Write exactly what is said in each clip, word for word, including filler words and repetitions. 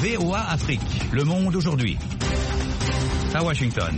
V O A Afrique, Le Monde aujourd'hui. À Washington.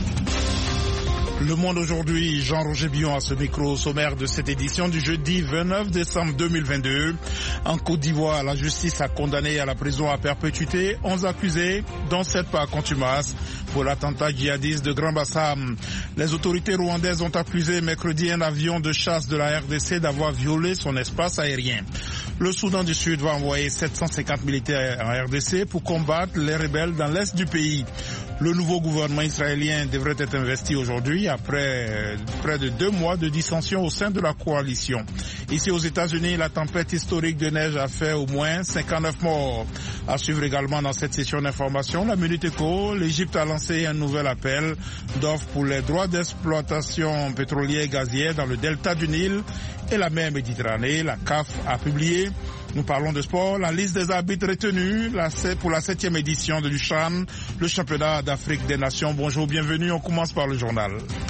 Le Monde aujourd'hui, Jean-Roger Billon à ce micro, au sommaire de cette édition du jeudi vingt-neuf décembre deux mille vingt-deux. En Côte d'Ivoire, la justice a condamné à la prison à perpétuité onze accusés, dont sept par contumace, pour l'attentat djihadiste de Grand Bassam. Les autorités rwandaises ont accusé mercredi un avion de chasse de la R D C d'avoir violé son espace aérien. Le Soudan du Sud va envoyer sept cent cinquante militaires en R D C pour combattre les rebelles dans l'est du pays. Le nouveau gouvernement israélien devrait être investi aujourd'hui après près de deux mois de dissension au sein de la coalition. Ici aux États-Unis, la tempête historique de neige a fait au moins cinquante-neuf morts. À suivre également dans cette session d'information, la Minute Éco, l'Égypte a lancé un nouvel appel d'offres pour les droits d'exploitation pétrolière et gazière dans le delta du Nil et la mer Méditerranée. La C A F a publié. Nous parlons de sport, la liste des arbitres retenus pour la septième édition de l'U C H A N, le championnat d'Afrique des Nations. Bonjour, bienvenue, on commence par le journal.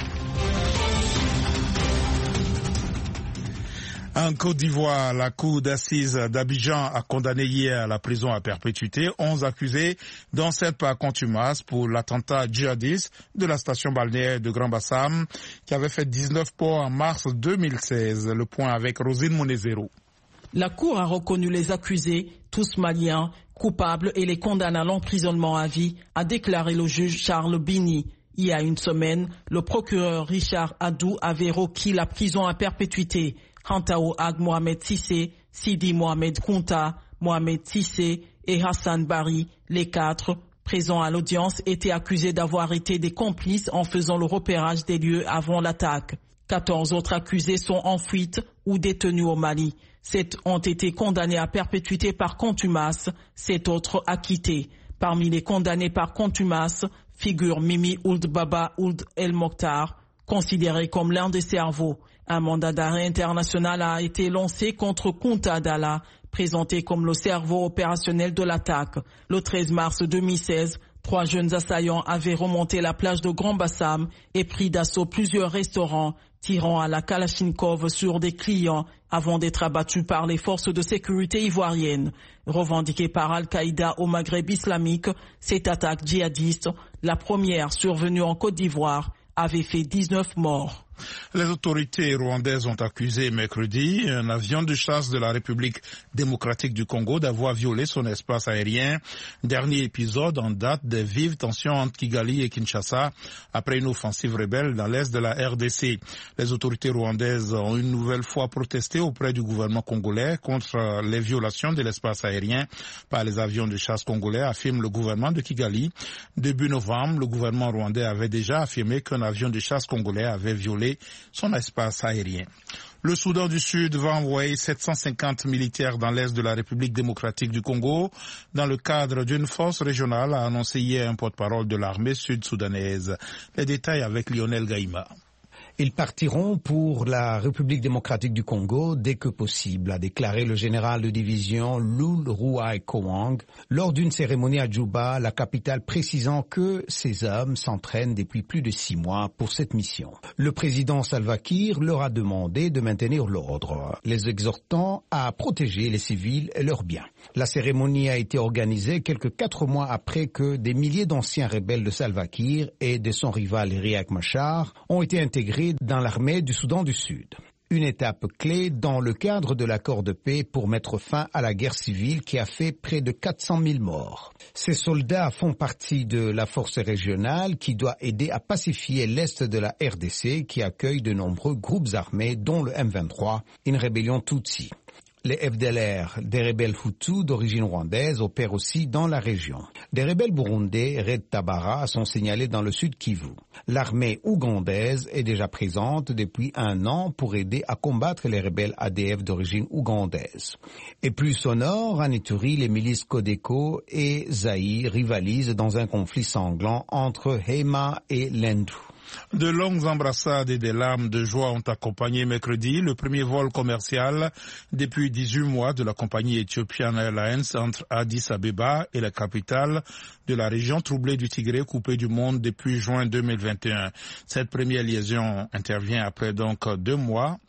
En Côte d'Ivoire, la cour d'assises d'Abidjan a condamné hier à la prison à perpétuité onze accusés, dont sept par contumace pour l'attentat djihadiste de la station balnéaire de Grand Bassam, qui avait fait dix-neuf morts en mars deux mille seize. Le point avec Rosine Monezero. La Cour a reconnu les accusés, tous maliens, coupables et les condamne à l'emprisonnement à vie, a déclaré le juge Charles Bini. Il y a une semaine, le procureur Richard Adou avait requis la prison à perpétuité. Hantao Ag Mohamed Sissé, Sidi Mohamed Kounta, Mohamed Sissé et Hassan Bari, les quatre, présents à l'audience, étaient accusés d'avoir été des complices en faisant le repérage des lieux avant l'attaque. quatorze autres accusés sont en fuite ou détenus au Mali. Sept ont été condamnés à perpétuité par contumace, sept autres acquittés. Parmi les condamnés par contumace figure Mimi Ould Baba Ould El Mokhtar, considéré comme l'un des cerveaux. Un mandat d'arrêt international a été lancé contre Kounta Dalla, présenté comme le cerveau opérationnel de l'attaque. Le treize mars deux mille seize, trois jeunes assaillants avaient remonté la plage de Grand Bassam et pris d'assaut plusieurs restaurants, tirant à la Kalachnikov sur des clients avant d'être abattus par les forces de sécurité ivoiriennes. Revendiquée par Al-Qaïda au Maghreb islamique, cette attaque djihadiste, la première survenue en Côte d'Ivoire, avait fait dix-neuf morts. Les autorités rwandaises ont accusé mercredi un avion de chasse de la République démocratique du Congo d'avoir violé son espace aérien. Dernier épisode en date des vives tensions entre Kigali et Kinshasa après une offensive rebelle dans l'est de la R D C. Les autorités rwandaises ont une nouvelle fois protesté auprès du gouvernement congolais contre les violations de l'espace aérien par les avions de chasse congolais, affirme le gouvernement de Kigali. Début novembre, le gouvernement rwandais avait déjà affirmé qu'un avion de chasse congolais avait violé son espace aérien. Le Soudan du Sud va envoyer sept cent cinquante militaires dans l'est de la République démocratique du Congo dans le cadre d'une force régionale, a annoncé hier un porte-parole de l'armée sud-soudanaise. Les détails avec Lionel Gaïma. Ils partiront pour la République démocratique du Congo dès que possible, a déclaré le général de division Lul Ruai Kowang lors d'une cérémonie à Djouba, la capitale, précisant que ces hommes s'entraînent depuis plus de six mois pour cette mission. Le président Salva Kiir leur a demandé de maintenir l'ordre, les exhortant à protéger les civils et leurs biens. La cérémonie a été organisée quelques quatre mois après que des milliers d'anciens rebelles de Salva Kiir et de son rival Riek Machar ont été intégrés dans l'armée du Soudan du Sud. Une étape clé dans le cadre de l'accord de paix pour mettre fin à la guerre civile qui a fait près de quatre cent mille morts. Ces soldats font partie de la force régionale qui doit aider à pacifier l'est de la R D C qui accueille de nombreux groupes armés dont le M vingt-trois, une rébellion Tutsi. Les F D L R, des rebelles Hutus d'origine rwandaise, opèrent aussi dans la région. Des rebelles burundais, Red Tabara, sont signalés dans le sud Kivu. L'armée ougandaise est déjà présente depuis un an pour aider à combattre les rebelles A D F d'origine ougandaise. Et plus au nord, en Ituri, les milices Codeco et Zaïre rivalisent dans un conflit sanglant entre Hema et Lendu. De longues embrassades et des larmes de joie ont accompagné mercredi le premier vol commercial depuis dix-huit mois de la compagnie Ethiopian Airlines entre Addis Abeba et la capitale de la région troublée du Tigré, coupée du monde depuis juin deux mille vingt et un. Cette première liaison intervient après donc deux mois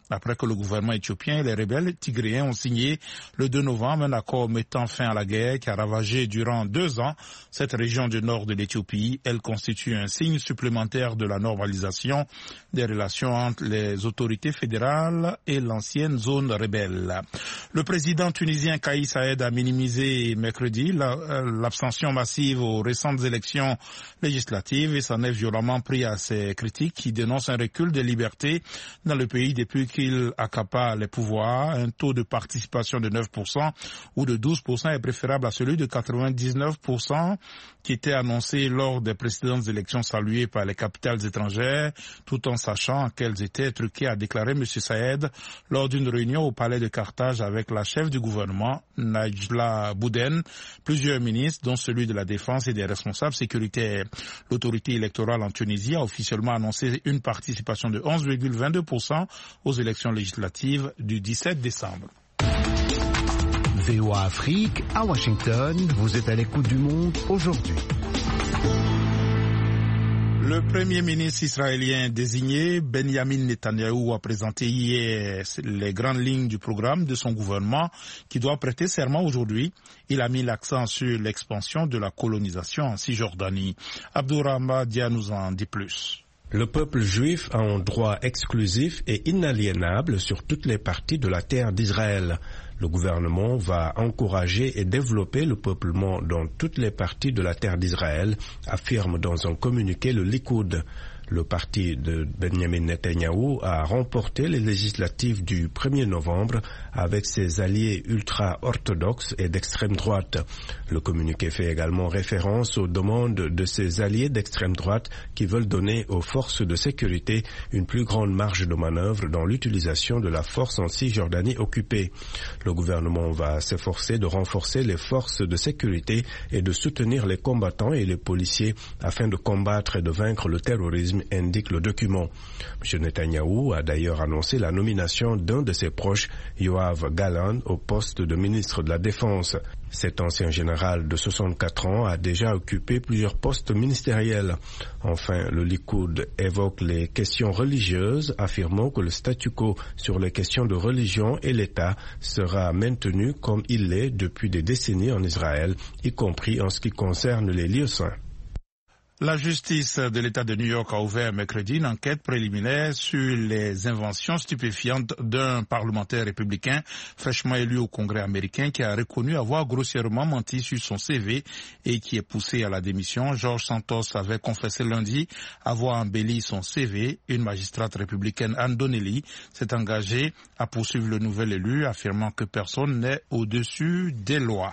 après que le gouvernement éthiopien et les rebelles tigréens ont signé le deux novembre un accord mettant fin à la guerre qui a ravagé durant deux ans cette région du nord de l'Éthiopie. Elle constitue un signe supplémentaire de la normalisation des relations entre les autorités fédérales et l'ancienne zone rebelle. Le président tunisien Kais Saied a minimisé mercredi l'abstention massive aux récentes élections législatives et s'en est violemment pris à ses critiques qui dénoncent un recul des libertés dans le pays depuis qu'il accapare les pouvoirs. Un taux de participation de neuf pour cent ou de douze pour cent est préférable à celui de quatre-vingt-dix-neuf pour cent qui était annoncé lors des précédentes élections saluées par les capitales étrangères, tout en sachant qu'elles étaient truquées, a déclaré M. Saïed lors d'une réunion au palais de Carthage avec la chef du gouvernement, Najla Bouden, plusieurs ministres, dont celui de la Défense et des responsables sécuritaires. L'autorité électorale en Tunisie a officiellement annoncé une participation de onze virgule vingt-deux pour cent aux élections législatives du dix-sept décembre. V O A Afrique, à Washington, vous êtes à l'écoute du monde aujourd'hui. Le premier ministre israélien désigné, Benjamin Netanyahou, a présenté hier les grandes lignes du programme de son gouvernement qui doit prêter serment aujourd'hui. Il a mis l'accent sur l'expansion de la colonisation en Cisjordanie. Abdourahmane Dia nous en dit plus. Le peuple juif a un droit exclusif et inaliénable sur toutes les parties de la terre d'Israël. Le gouvernement va encourager et développer le peuplement dans toutes les parties de la terre d'Israël, affirme dans un communiqué le Likoud. Le parti de Benjamin Netanyahou a remporté les législatives du premier novembre avec ses alliés ultra-orthodoxes et d'extrême droite. Le communiqué fait également référence aux demandes de ses alliés d'extrême droite qui veulent donner aux forces de sécurité une plus grande marge de manœuvre dans l'utilisation de la force en Cisjordanie occupée. Le gouvernement va s'efforcer de renforcer les forces de sécurité et de soutenir les combattants et les policiers afin de combattre et de vaincre le terrorisme, indique le document. M. Netanyahou a d'ailleurs annoncé la nomination d'un de ses proches, Yoav Gallant, au poste de ministre de la Défense. Cet ancien général de soixante-quatre ans a déjà occupé plusieurs postes ministériels. Enfin, le Likoud évoque les questions religieuses, affirmant que le statu quo sur les questions de religion et l'État sera maintenu comme il l'est depuis des décennies en Israël, y compris en ce qui concerne les lieux saints. La justice de l'État de New York a ouvert mercredi une enquête préliminaire sur les inventions stupéfiantes d'un parlementaire républicain fraîchement élu au Congrès américain qui a reconnu avoir grossièrement menti sur son C V et qui est poussé à la démission. George Santos avait confessé lundi avoir embelli son C V. Une magistrate républicaine, Ann Donnelly, s'est engagée à poursuivre le nouvel élu, affirmant que personne n'est au-dessus des lois.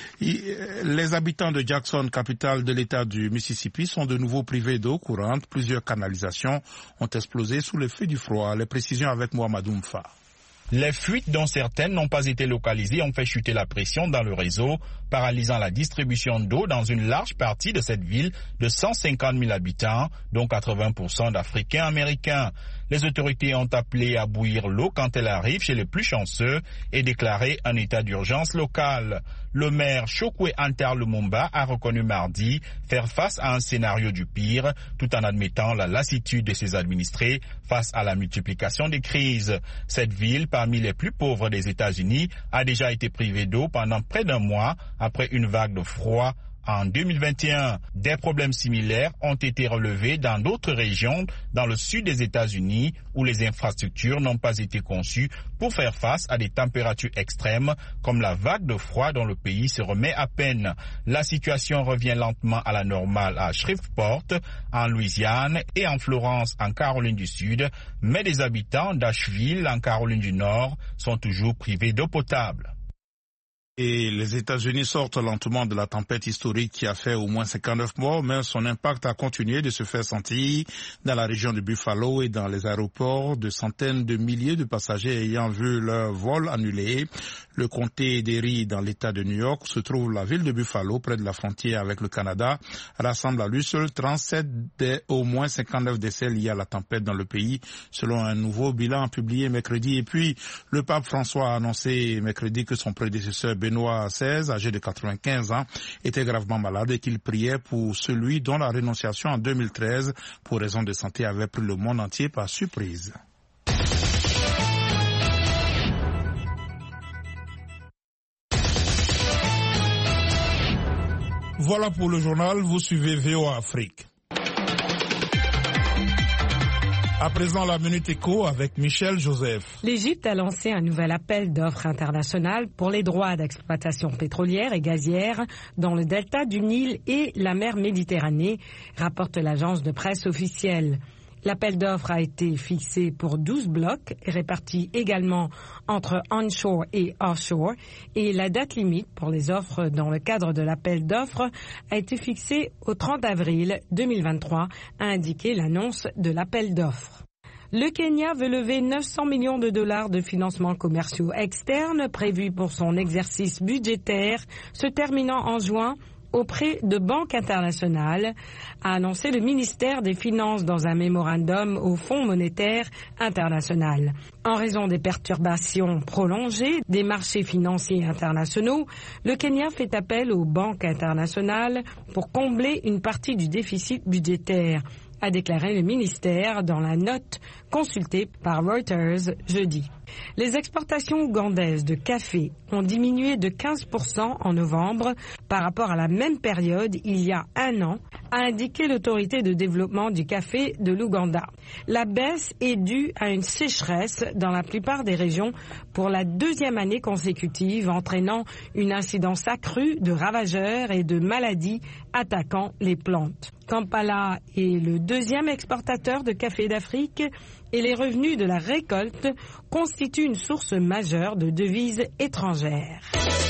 Les habitants de Jackson, capitale de l'État du Mississippi, sont de nouveau privés d'eau courante. Plusieurs canalisations ont explosé sous l'effet du froid. Les précisions avec Mohamedou Mfa. Les fuites, dont certaines n'ont pas été localisées, ont fait chuter la pression dans le réseau, paralysant la distribution d'eau dans une large partie de cette ville de cent cinquante mille habitants, dont quatre-vingts pour cent d'Africains américains. Les autorités ont appelé à bouillir l'eau quand elle arrive chez les plus chanceux et déclaré un état d'urgence local. Le maire Chokwe Antar Lumumba a reconnu mardi faire face à un scénario du pire, tout en admettant la lassitude de ses administrés face à la multiplication des crises. Cette ville, parmi les plus pauvres des États-Unis, a déjà été privée d'eau pendant près d'un mois après une vague de froid en deux mille vingt et un. Des problèmes similaires ont été relevés dans d'autres régions dans le sud des États-Unis où les infrastructures n'ont pas été conçues pour faire face à des températures extrêmes comme la vague de froid dont le pays se remet à peine. La situation revient lentement à la normale à Shreveport, en Louisiane, et en Florence, en Caroline du Sud, mais les habitants d'Asheville, en Caroline du Nord, sont toujours privés d'eau potable. Et les États-Unis sortent lentement de la tempête historique qui a fait au moins cinquante-neuf morts, mais son impact a continué de se faire sentir dans la région de Buffalo et dans les aéroports de centaines de milliers de passagers ayant vu leur vol annulé. Le comté d'Erie, dans l'État de New York, se trouve la ville de Buffalo, près de la frontière avec le Canada, rassemble à lui seul trente-sept des au moins cinquante-neuf décès liés à la tempête dans le pays, selon un nouveau bilan publié mercredi. Et puis, le pape François a annoncé mercredi que son prédécesseur Benoît seize, âgé de quatre-vingt-quinze ans, était gravement malade et qu'il priait pour celui dont la rénonciation en deux mille treize pour raison de santé avait pris le monde entier par surprise. Voilà pour le journal, vous suivez V O A Afrique. À présent, la Minute Éco avec Michel Joseph. L'Égypte a lancé un nouvel appel d'offres international pour les droits d'exploitation pétrolière et gazière dans le delta du Nil et la mer Méditerranée, rapporte l'agence de presse officielle. L'appel d'offres a été fixé pour douze blocs, répartis également entre onshore et offshore, et la date limite pour les offres dans le cadre de l'appel d'offres a été fixée au trente avril deux mille vingt-trois, a indiqué l'annonce de l'appel d'offres. Le Kenya veut lever neuf cents millions de dollars de financements commerciaux externes prévus pour son exercice budgétaire se terminant en juin auprès de banques internationales, a annoncé le ministère des Finances dans un mémorandum au Fonds monétaire international. En raison des perturbations prolongées des marchés financiers internationaux, le Kenya fait appel aux banques internationales pour combler une partie du déficit budgétaire, a déclaré le ministère dans la note consultée par Reuters jeudi. Les exportations ougandaises de café ont diminué de quinze pour cent en novembre par rapport à la même période il y a un an, a indiqué l'autorité de développement du café de l'Ouganda. La baisse est due à une sécheresse dans la plupart des régions pour la deuxième année consécutive, entraînant une incidence accrue de ravageurs et de maladies attaquant les plantes. Kampala est le deuxième exportateur de café d'Afrique et les revenus de la récolte constituent une source majeure de devises étrangères.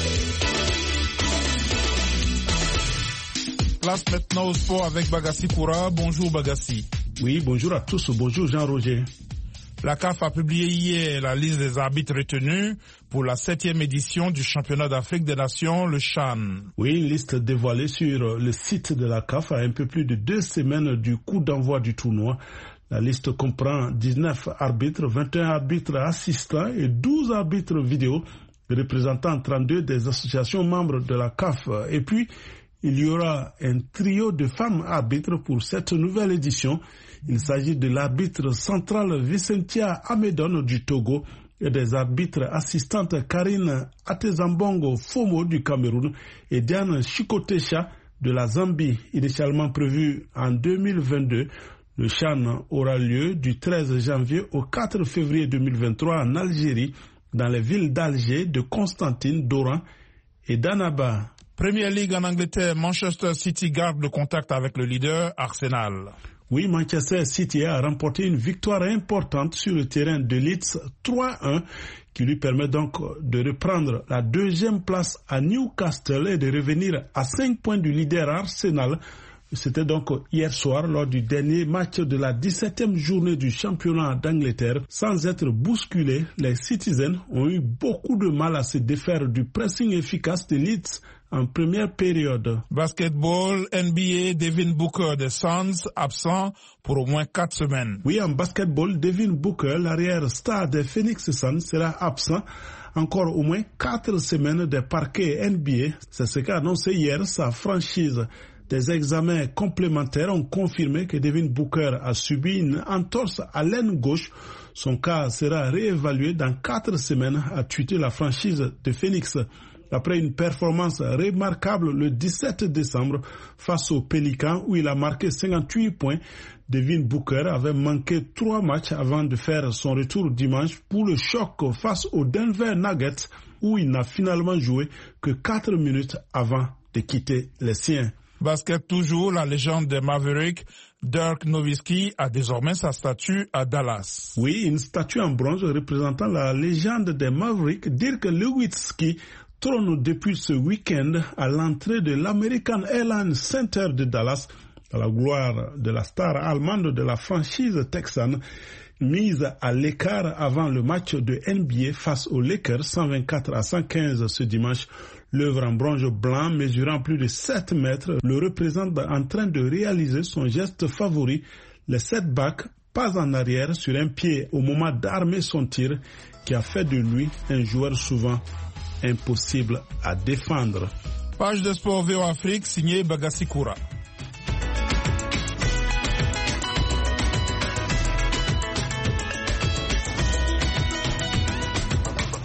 Place maintenant au sport avec Bagassi Koura. Bonjour Bagassi. Oui, bonjour à tous. Bonjour Jean-Roger. La C A F a publié hier la liste des arbitres retenus pour la septième édition du championnat d'Afrique des Nations, le CHAN. Oui, une liste dévoilée sur le site de la C A F à un peu plus de deux semaines du coup d'envoi du tournoi. La liste comprend dix-neuf arbitres, vingt et un arbitres assistants et douze arbitres vidéo, représentant trente-deux des associations membres de la C A F. Et puis, il y aura un trio de femmes arbitres pour cette nouvelle édition. Il s'agit de l'arbitre central Vicentia Amedon du Togo et des arbitres assistantes Karine Atezambongo Fomo du Cameroun et Diane Chikotesha de la Zambie, initialement prévu en deux mille vingt-deux. Le CHAN aura lieu du treize janvier au quatre février deux mille vingt-trois en Algérie, dans les villes d'Alger, de Constantine, d'Oran et d'Annaba. Premier League en Angleterre, Manchester City garde le contact avec le leader Arsenal. Oui, Manchester City a remporté une victoire importante sur le terrain de Leeds trois à un qui lui permet donc de reprendre la deuxième place à Newcastle et de revenir à cinq points du leader Arsenal. C'était donc hier soir lors du dernier match de la dix-septième journée du championnat d'Angleterre. Sans être bousculés, les Citizens ont eu beaucoup de mal à se défaire du pressing efficace de Leeds en première période. Basketball, N B A, Devin Booker des Suns, absent pour au moins quatre semaines. Oui, en basketball, Devin Booker, l'arrière star des Phoenix Suns, sera absent encore au moins quatre semaines des parquets N B A. C'est ce qu'a annoncé hier sa franchise. Des examens complémentaires ont confirmé que Devin Booker a subi une entorse à l'aine gauche. Son cas sera réévalué dans quatre semaines, a tweeté la franchise de Phoenix. Après une performance remarquable le dix-sept décembre face aux Pelicans où il a marqué cinquante-huit points, Devin Booker avait manqué trois matchs avant de faire son retour dimanche pour le choc face aux Denver Nuggets où il n'a finalement joué que quatre minutes avant de quitter les siens. Basket toujours, la légende des Mavericks, Dirk Nowitzki a désormais sa statue à Dallas. Oui, une statue en bronze représentant la légende des Mavericks, Dirk Nowitzki, trône depuis ce week-end à l'entrée de l'American Airlines Center de Dallas, à la gloire de la star allemande de la franchise texane, mise à l'écart avant le match de N B A face aux Lakers cent vingt-quatre à cent quinze ce dimanche. L'œuvre en bronze blanc mesurant plus de sept mètres le représente en train de réaliser son geste favori, le setback, pas en arrière sur un pied au moment d'armer son tir, qui a fait de lui un joueur souvent impossible à défendre. Page de sport V O Afrique, signé Bagassi Koura.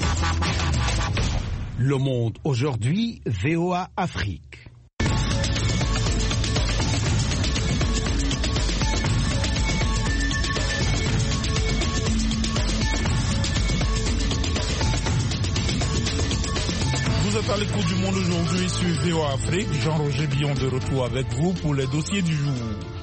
Le Monde aujourd'hui, V O A Afrique. Vous êtes à l'écoute du Monde aujourd'hui sur V O A Afrique. Jean-Roger Billon de retour avec vous pour les dossiers du jour.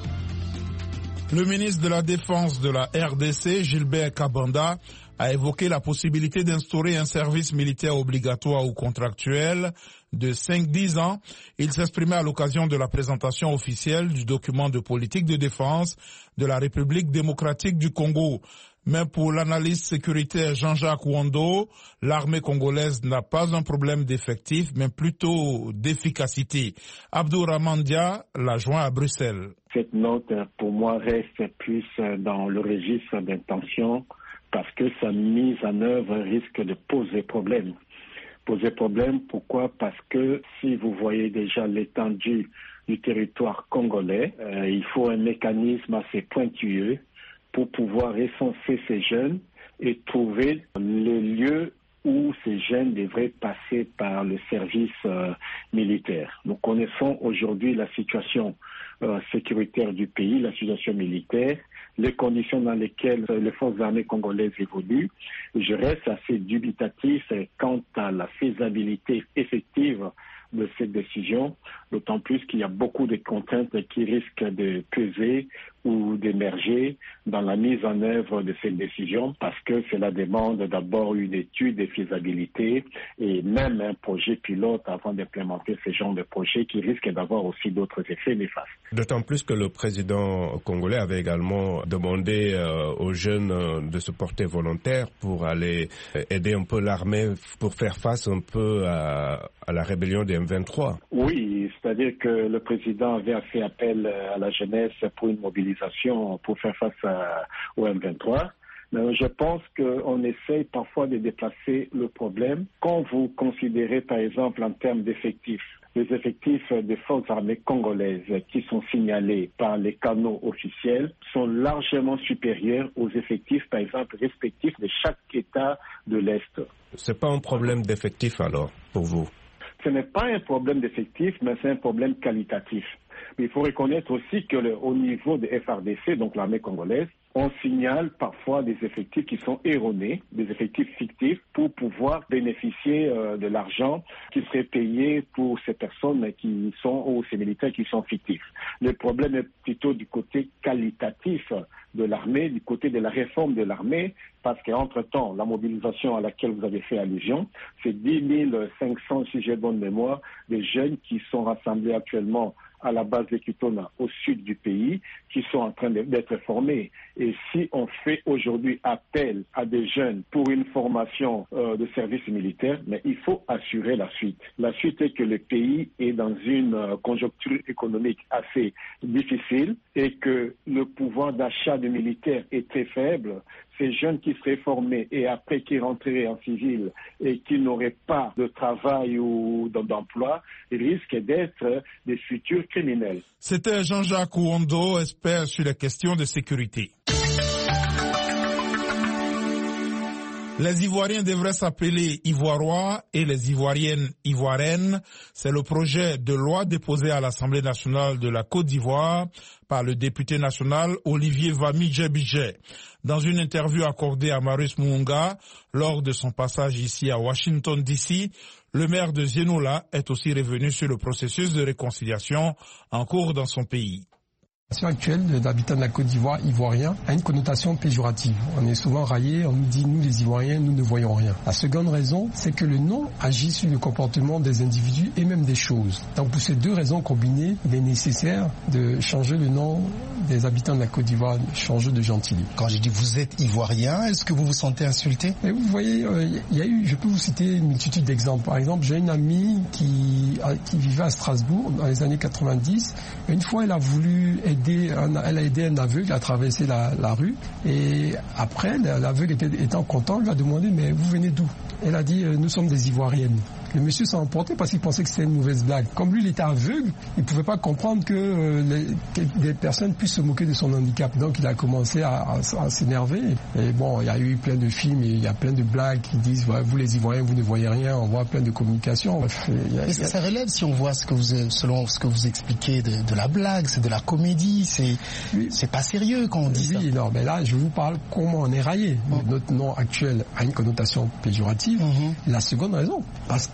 Le ministre de la Défense de la R D C, Gilbert Kabanda, a évoqué la possibilité d'instaurer un service militaire obligatoire ou contractuel de cinq à dix ans. Il s'exprimait à l'occasion de la présentation officielle du document de politique de défense de la République démocratique du Congo. Mais pour l'analyste sécuritaire Jean-Jacques Wondo, l'armée congolaise n'a pas un problème d'effectif, mais plutôt d'efficacité. Abdourahmane Dia l'a joint à Bruxelles. Cette note, pour moi, reste plus dans le registre d'intention parce que sa mise en œuvre risque de poser problème. Poser problème, pourquoi? Parce que si vous voyez déjà l'étendue du territoire congolais, euh, il faut un mécanisme assez pointueux pour pouvoir recenser ces jeunes et trouver les lieux où ces jeunes devraient passer par le service euh, militaire. Nous connaissons aujourd'hui la situation euh, sécuritaire du pays, la situation militaire, les conditions dans lesquelles les forces armées congolaises évoluent. Je reste assez dubitatif quant à la faisabilité effective de cette décision, d'autant plus qu'il y a beaucoup de contraintes qui risquent de peser ou d'émerger dans la mise en œuvre de cette décision parce que cela demande d'abord une étude de faisabilité et même un projet pilote avant d'implémenter ce genre de projet qui risque d'avoir aussi d'autres effets néfastes. D'autant plus que le président congolais avait également demandé euh, aux jeunes euh, de se porter volontaires pour aller euh, aider un peu l'armée pour faire face un peu à, à la rébellion des M vingt-trois. Oui, c'est-à-dire que le président avait fait appel à la jeunesse pour une mobilisation pour faire face à, au M vingt-trois. Mais je pense qu'on essaye parfois de déplacer le problème. Quand vous considérez par exemple en termes d'effectifs, les effectifs des forces armées congolaises qui sont signalés par les canaux officiels sont largement supérieurs aux effectifs, par exemple, respectifs de chaque État de l'Est. C'est pas un problème d'effectifs alors, pour vous? Ce n'est pas un problème d'effectifs, mais c'est un problème qualitatif. Mais il faut reconnaître aussi que le, au niveau de F R D C, donc l'armée congolaise, on signale parfois des effectifs qui sont erronés, des effectifs fictifs, pour pouvoir bénéficier euh, de l'argent qui serait payé pour ces personnes qui sont, ou ces militaires qui sont fictifs. Le problème est plutôt du côté qualitatif de l'armée, du côté de la réforme de l'armée, parce qu'entre-temps, la mobilisation à laquelle vous avez fait allusion, c'est dix mille cinq cents, si j'ai bonne mémoire, des jeunes qui sont rassemblés actuellement à la base de Kitona, au sud du pays, qui sont en train d'être formés. Et si on fait aujourd'hui appel à des jeunes pour une formation euh, de service militaire, mais il faut assurer la suite. La suite est que le pays est dans une euh, conjoncture économique assez difficile et que le pouvoir d'achat des militaires est très faible. Ces jeunes qui seraient formés et après qui rentreraient en civil et qui n'auraient pas de travail ou d'emploi risquent d'être des futurs criminels. C'était Jean-Jacques Wondo, expert sur les questions de sécurité. Les Ivoiriens devraient s'appeler Ivoirois et les Ivoiriennes Ivoiriennes. C'est le projet de loi déposé à l'Assemblée nationale de la Côte d'Ivoire par le député national Olivier Vami-Djebidje. Dans une interview accordée à Marius Muunga lors de son passage ici à Washington D C, le maire de Zénoula est aussi revenu sur le processus de réconciliation en cours dans son pays. La situation actuelle d'habitants de la Côte d'Ivoire, ivoiriens, a une connotation péjorative. On est souvent raillé, on nous dit, nous les Ivoiriens, nous ne voyons rien. La seconde raison, c'est que le nom agit sur le comportement des individus et même des choses. Donc pour ces deux raisons combinées, il est nécessaire de changer le nom des habitants de la Côte d'Ivoire, changer de gentilé. Quand je dis vous êtes Ivoirien, est-ce que vous vous sentez insulté? Et vous voyez, il euh, y a eu, je peux vous citer une multitude d'exemples. Par exemple, j'ai une amie qui, qui vivait à Strasbourg dans les années quatre-vingt-dix. Et une fois, elle a voulu aider Un, elle a aidé un aveugle à traverser la, la rue et après l'aveugle était, étant content, lui a demandé mais vous venez d'où? Elle a dit nous sommes des Ivoiriennes. Le monsieur s'est emporté parce qu'il pensait que c'était une mauvaise blague. Comme lui il était aveugle, il ne pouvait pas comprendre que euh, les, que des personnes puissent se moquer de son handicap. Donc il a commencé à, à, à s'énerver. Et bon, il y a eu plein de films et il y a plein de blagues qui disent ouais, vous les Ivoiriens vous ne voyez rien. On voit plein de communications. Bref, il y a, il y a... Ça relève si on voit ce que vous, selon ce que vous expliquez de, de la blague, c'est de la comédie. C'est, oui. c'est pas sérieux quand on dit oui, ça. Non, mais là, je vous parle comment on est raillé. Mmh. Notre nom actuel a une connotation péjorative. Mmh. La seconde raison, parce que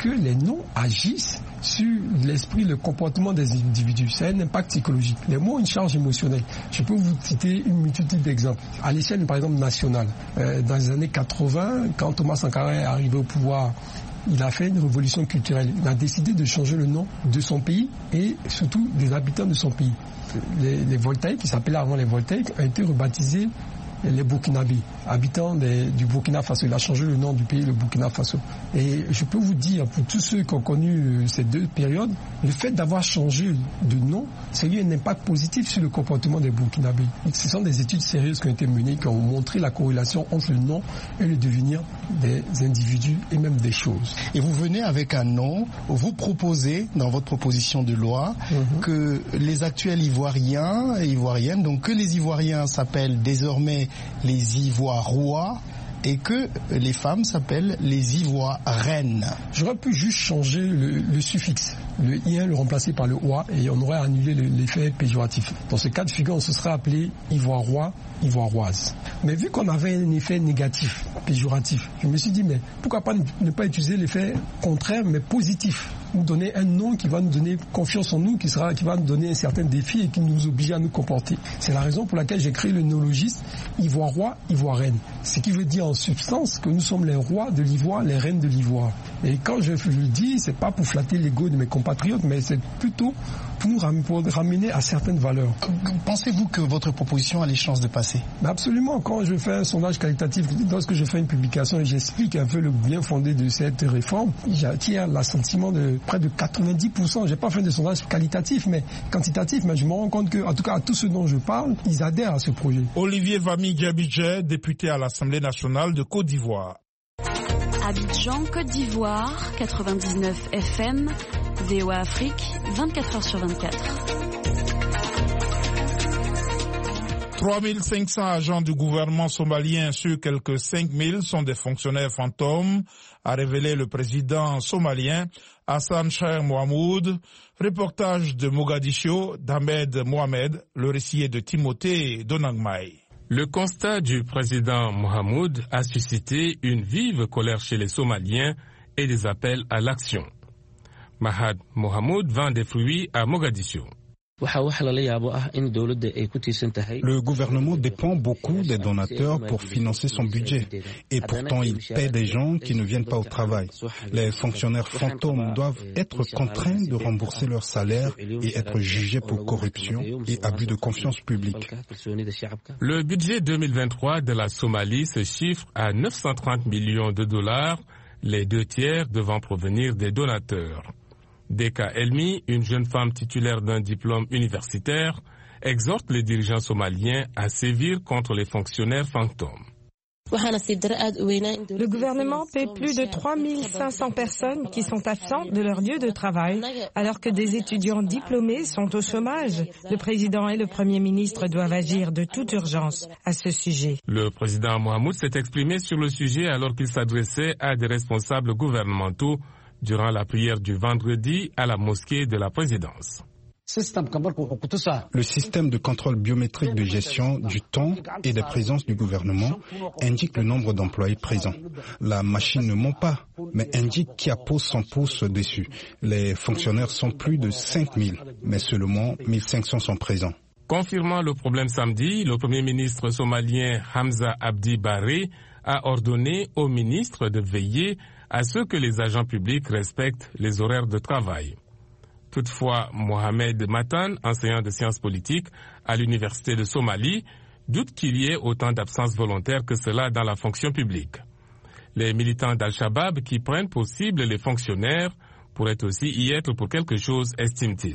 que les noms agissent sur l'esprit, le comportement des individus. C'est un impact psychologique. Les mots ont une charge émotionnelle. Je peux vous citer une multitude d'exemples. À l'échelle, par exemple, nationale, euh, dans les années quatre-vingts, quand Thomas Sankara est arrivé au pouvoir, il a fait une révolution culturelle. Il a décidé de changer le nom de son pays et surtout des habitants de son pays. Les, les Voltaïques, qui s'appelaient avant les Voltaïques, ont été rebaptisés les Burkinabés, habitants des, du Burkina Faso. Il a changé le nom du pays, le Burkina Faso. Et je peux vous dire, pour tous ceux qui ont connu ces deux périodes, le fait d'avoir changé de nom, ça a eu un impact positif sur le comportement des Burkinabés. Ce sont des études sérieuses qui ont été menées, qui ont montré la corrélation entre le nom et le devenir des individus et même des choses. Et vous venez avec un nom, vous proposez dans votre proposition de loi mm-hmm. que les actuels Ivoiriens et Ivoiriennes, donc que les Ivoiriens s'appellent désormais les Ivoirois et que les femmes s'appellent les Ivoireines. J'aurais pu juste changer le, le suffixe, le ien, le remplacer par le oie, et on aurait annulé l'effet péjoratif. Dans ce cas de figure, on se serait appelé Ivoirois, Ivoiroise. Mais vu qu'on avait un effet négatif, péjoratif, je me suis dit, mais pourquoi pas ne pas utiliser l'effet contraire, mais positif, nous donner un nom qui va nous donner confiance en nous, qui, sera, qui va nous donner un certain défi et qui nous oblige à nous comporter. C'est la raison pour laquelle j'ai créé le néologisme Ivoirois, Ivoireine. Ce qui veut dire en substance que nous sommes les rois de l'Ivoire, les reines de l'Ivoire. Et quand je, je le dis, c'est pas pour flatter l'ego de mes compatriotes, mais c'est plutôt pour nous ram- pour ramener à certaines valeurs. Pensez-vous que votre proposition a les chances de passer? Mais absolument. Quand je fais un sondage qualitatif, lorsque je fais une publication et j'explique un peu le bien fondé de cette réforme, j'attire l'assentiment de près de quatre-vingt-dix pour cent. J'ai pas fait de sondage qualitatif, mais quantitatif, mais je me rends compte que, en tout cas, à tous ceux dont je parle, ils adhèrent à ce projet. Olivier Vami Diabidje, député à l'Assemblée nationale de Côte d'Ivoire. Abidjan, Côte d'Ivoire, quatre-vingt-dix-neuf F M, V O A Afrique, vingt-quatre heures sur vingt-quatre. trois mille cinq cents agents du gouvernement somalien sur quelques cinq mille sont des fonctionnaires fantômes, a révélé le président somalien Hassan Sheikh Mohamoud. Reportage de Mogadiscio d'Ahmed Mohamed, le récit est de Timothée Donangmai. Le constat du président Mohamoud a suscité une vive colère chez les Somaliens et des appels à l'action. Mahad Mohamoud vend des fruits à Mogadiscio. Le gouvernement dépend beaucoup des donateurs pour financer son budget. Et pourtant, il paie des gens qui ne viennent pas au travail. Les fonctionnaires fantômes doivent être contraints de rembourser leur salaire et être jugés pour corruption et abus de confiance publique. Le budget deux mille vingt-trois de la Somalie se chiffre à neuf cent trente millions de dollars, les deux tiers devant provenir des donateurs. Deka Elmi, une jeune femme titulaire d'un diplôme universitaire, exhorte les dirigeants somaliens à sévir contre les fonctionnaires fantômes. Le gouvernement paie plus de trois mille cinq cents personnes qui sont absentes de leur lieu de travail, alors que des étudiants diplômés sont au chômage. Le président et le premier ministre doivent agir de toute urgence à ce sujet. Le président Mohamoud s'est exprimé sur le sujet alors qu'il s'adressait à des responsables gouvernementaux durant la prière du vendredi à la mosquée de la présidence. Le système de contrôle biométrique de gestion du temps et des présences du gouvernement indique le nombre d'employés présents. La machine ne ment pas, mais indique qui appose son pouce dessus. Les fonctionnaires sont plus de cinq mille, mais seulement mille cinq cents sont présents. Confirmant le problème samedi, le premier ministre somalien Hamza Abdi Barre a ordonné au ministre de veiller à ce que les agents publics respectent les horaires de travail. Toutefois, Mohamed Matan, enseignant de sciences politiques à l'université de Somalie, doute qu'il y ait autant d'absences volontaires que cela dans la fonction publique. Les militants d'Al-Shabaab qui prennent pour cible les fonctionnaires pourraient aussi y être pour quelque chose, estime-t-il.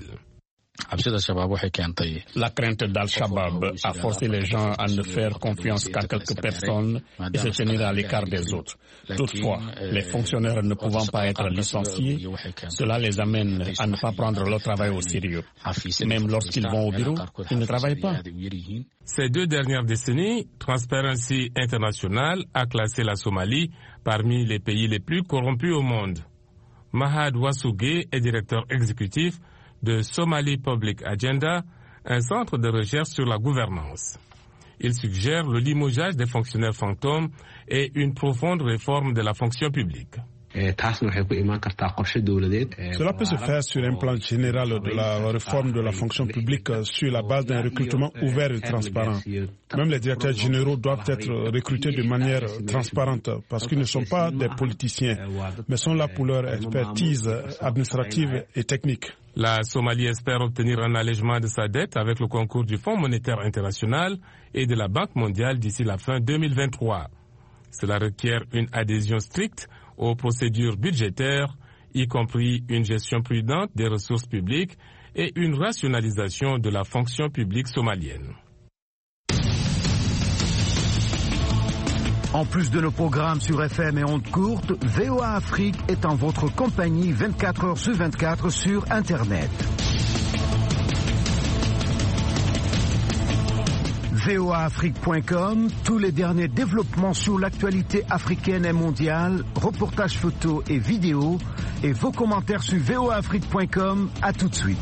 La crainte d'Al-Shabaab a forcé les gens à ne faire confiance qu'à quelques personnes et se tenir à l'écart des autres. Toutefois, les fonctionnaires ne pouvant pas être licenciés, cela les amène à ne pas prendre leur travail au sérieux. Même lorsqu'ils vont au bureau, ils ne travaillent pas. Ces deux dernières décennies, Transparency International a classé la Somalie parmi les pays les plus corrompus au monde. Mahad Wasouge est directeur exécutif de Somali Public Agenda, un centre de recherche sur la gouvernance. Il suggère le limogeage des fonctionnaires fantômes et une profonde réforme de la fonction publique. Cela peut se faire sur un plan général de la réforme de la fonction publique sur la base d'un recrutement ouvert et transparent. Même les directeurs généraux doivent être recrutés de manière transparente parce qu'ils ne sont pas des politiciens, mais sont là pour leur expertise administrative et technique. La Somalie espère obtenir un allègement de sa dette avec le concours du Fonds monétaire international et de la Banque mondiale d'ici la fin deux mille vingt-trois. Cela requiert une adhésion stricte aux procédures budgétaires, y compris une gestion prudente des ressources publiques et une rationalisation de la fonction publique somalienne. En plus de nos programmes sur F M et ondes courtes, V O A Afrique est en votre compagnie vingt-quatre heures sur vingt-quatre sur Internet. V O A Afrique point com, tous les derniers développements sur l'actualité africaine et mondiale, reportages photos et vidéos, et vos commentaires sur V O A Afrique point com. À tout de suite.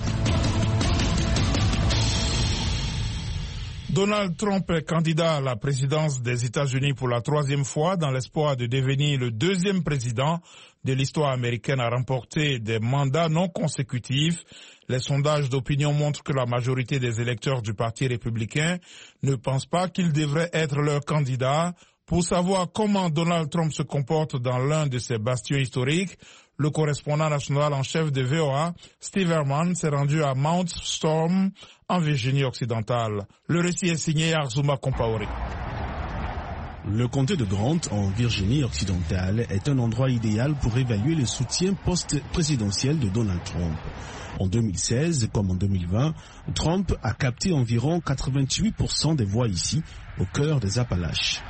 Donald Trump est candidat à la présidence des États-Unis pour la troisième fois dans l'espoir de devenir le deuxième président de l'histoire américaine à remporter des mandats non consécutifs. Les sondages d'opinion montrent que la majorité des électeurs du Parti républicain ne pensent pas qu'il devrait être leur candidat. Pour savoir comment Donald Trump se comporte dans l'un de ses bastions historiques, le correspondant national en chef de V O A, Steve Herman, s'est rendu à Mount Storm, en Virginie occidentale. Le récit est signé Arzuma Compaoré. Le comté de Grant, en Virginie occidentale, est un endroit idéal pour évaluer le soutien post-présidentiel de Donald Trump. En deux mille seize, comme en deux mille vingt, Trump a capté environ quatre-vingt-huit pour cent des voix ici, au cœur des Appalaches.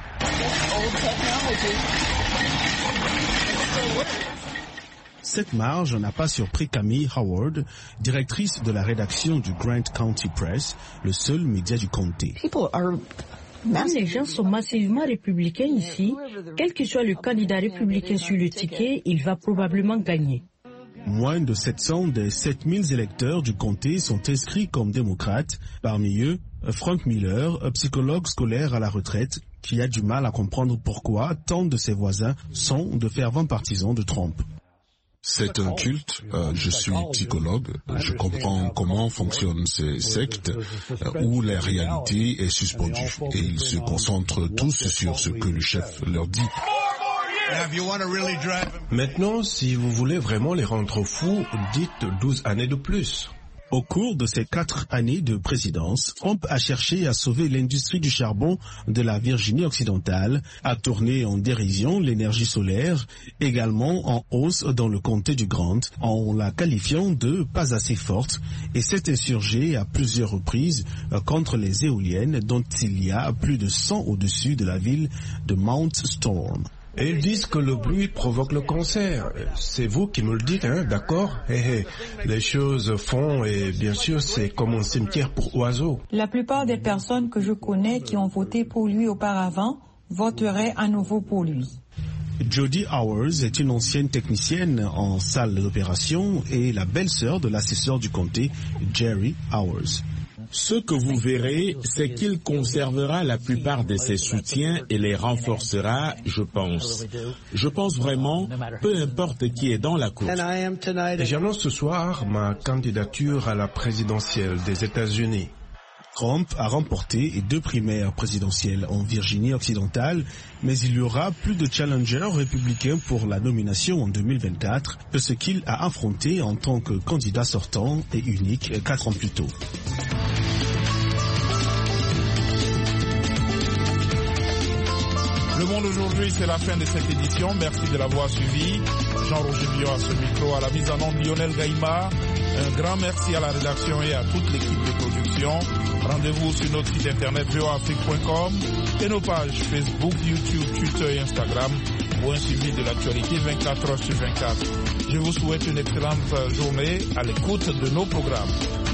Cette marge n'a pas surpris Camille Howard, directrice de la rédaction du Grant County Press, le seul média du comté. Les gens sont massivement républicains ici. Quel que soit le candidat républicain sur le ticket, il va probablement gagner. Moins de sept cents des sept mille électeurs du comté sont inscrits comme démocrates. Parmi eux, Frank Miller, psychologue scolaire à la retraite, qui a du mal à comprendre pourquoi tant de ses voisins sont de fervents partisans de Trump. C'est un culte, euh, je suis psychologue, je comprends comment fonctionnent ces sectes euh, où la réalité est suspendue et ils se concentrent tous sur ce que le chef leur dit. Maintenant, si vous voulez vraiment les rendre fous, dites douze années de plus. Au cours de ces quatre années de présidence, Trump a cherché à sauver l'industrie du charbon de la Virginie occidentale, a tourné en dérision l'énergie solaire, également en hausse dans le comté du Grant, en la qualifiant de pas assez forte, et s'est insurgé à plusieurs reprises contre les éoliennes dont il y a plus de cent au-dessus de la ville de Mount Storm. Et ils disent que le bruit provoque le cancer. C'est vous qui me le dites, hein, d'accord? Hey, hey. Les choses font et bien sûr c'est comme un cimetière pour oiseaux. La plupart des personnes que je connais qui ont voté pour lui auparavant voteraient à nouveau pour lui. Jody Howers est une ancienne technicienne en salle d'opération et la belle-sœur de l'assesseur du comté, Jerry Howers. Ce que vous verrez, c'est qu'il conservera la plupart de ses soutiens et les renforcera, je pense. Je pense vraiment, peu importe qui est dans la course. Et j'annonce ce soir ma candidature à la présidentielle des États-Unis. Trump a remporté deux primaires présidentielles en Virginie occidentale, mais il y aura plus de challengers républicains pour la nomination en deux mille vingt-quatre que ce qu'il a affronté en tant que candidat sortant et unique quatre ans plus tôt. Le Monde aujourd'hui, c'est la fin de cette édition. Merci de l'avoir suivi. Jean-Roger Billon à ce micro, à la mise en onde Lionel Gaïma. Un grand merci à la rédaction et à toute l'équipe de production. Rendez-vous sur notre site internet v o a afrique point com et nos pages Facebook, YouTube, Twitter et Instagram pour un suivi de l'actualité vingt-quatre heures sur vingt-quatre. Je vous souhaite une excellente journée à l'écoute de nos programmes.